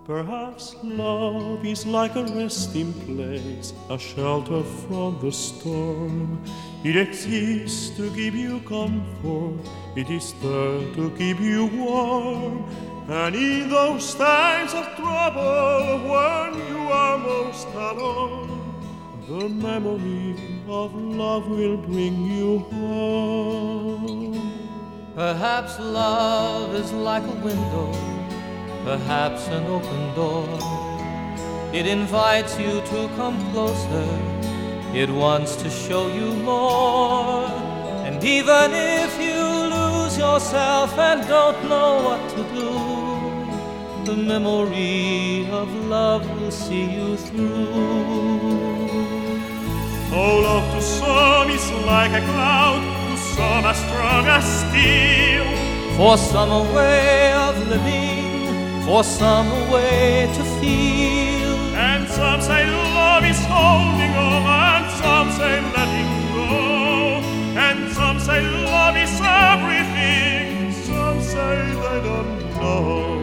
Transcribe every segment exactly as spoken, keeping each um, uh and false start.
Perhaps love is like a resting place, a shelter from the storm. It exists to give you comfort, it is there to keep you warm. And in those times of trouble, when you are most alone, the memory of love will bring you home. Perhaps love is like a window, perhaps an open door. It invites you to come closer, it wants to show you more. And even if you lose yourself and don't know what to do, the memory of love will see you through. Oh, love to some is like a cloud, to some as strong as steel. For some a way of living, for some a way to feel. And some say love is holding on, and some say letting go. And some say love is everything, some say they don't know.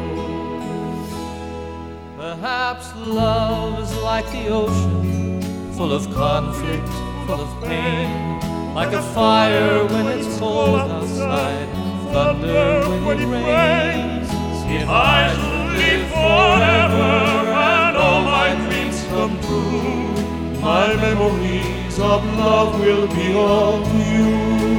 Perhaps love is like the ocean, full of conflict, full of pain. Like a fire when it's cold outside, thunder when it rains. If I should live forever and all my dreams come true, my memories of love will be all to you.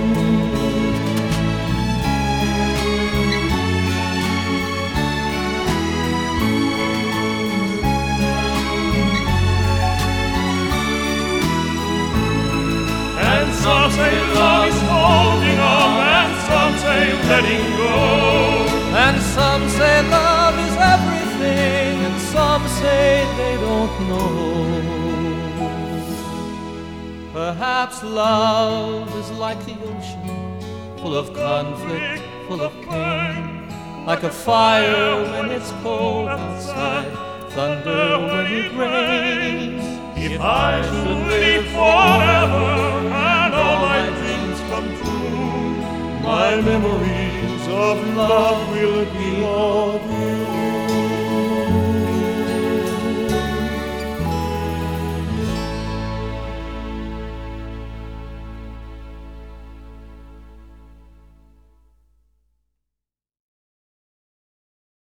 Some say love is holding on, and some say letting go. And some say love is everything, and some say they don't know. Perhaps love is like the ocean, full of conflict, full of pain. Like a fire when it's cold outside, thunder when it rains. If I should live forever and all my dreams come true, my memories of love will be all